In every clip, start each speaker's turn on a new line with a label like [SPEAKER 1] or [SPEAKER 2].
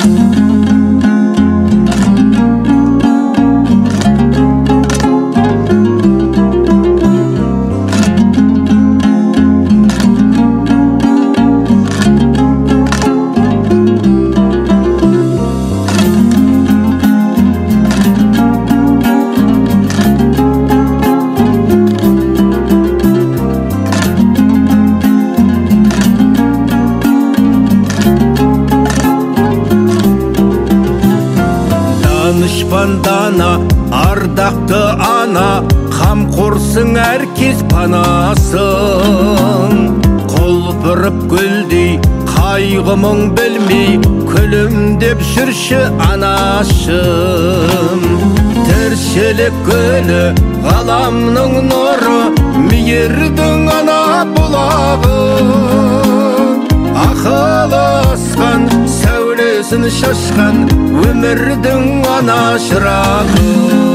[SPEAKER 1] Дана, ардақты ана, қамқорсың әркез панасың. Құлпырып гүлдей, қайғымың білмей, күлімдеп жүрші анашым. Тіршілік гүлі, ғаламның нұры, мейірдің ана бұлағы. Ақылысқан, сәулесін шашқан, өмірдің ана шырағы.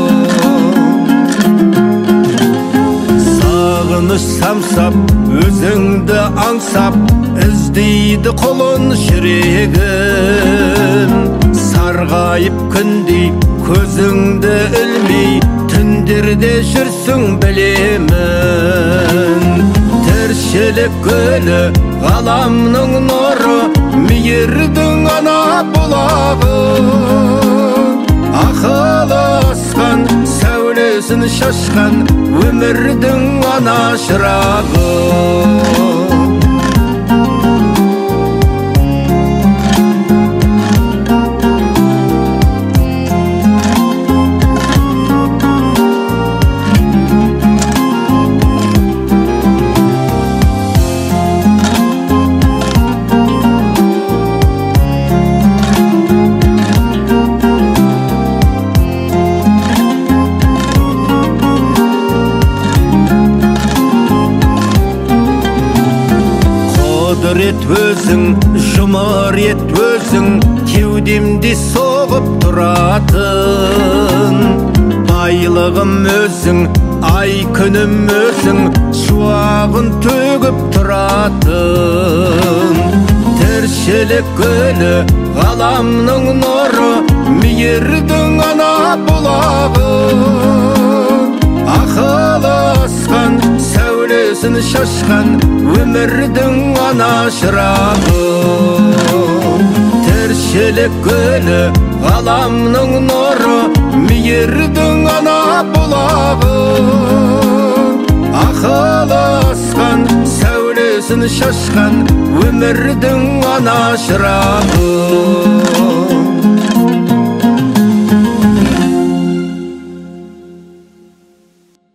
[SPEAKER 1] Сағыныш самсап, өзіңді аңсап, іздейді құлын жүрегім. Сарғайып күндей, көзіңді ілмей, түндерде жүрсің білемін. Тіршілік гүлі, ғаламның нұры, мейірдің ана бұлағы. Ақылысқан, сәулесін шашқан, өмірдің ана шырағы. Құдірет өзің, жұмыр ет өзің, кеудемде соғып тұратын. Байлығым өзің, ай күнім өзің, шуағын төгіп тұратын. Тіршілік гүлі, ғаламның нұры, мейірдің ана бұлағы. Ақылысқан, сәулесін шашқан, өмірдің ана шырағы. Тіршілік гүлі, ғаламның нұры, мейірдің ана бұлағы. Ақылысқан, сәулесін шашқан, өмірдің ана шырағы.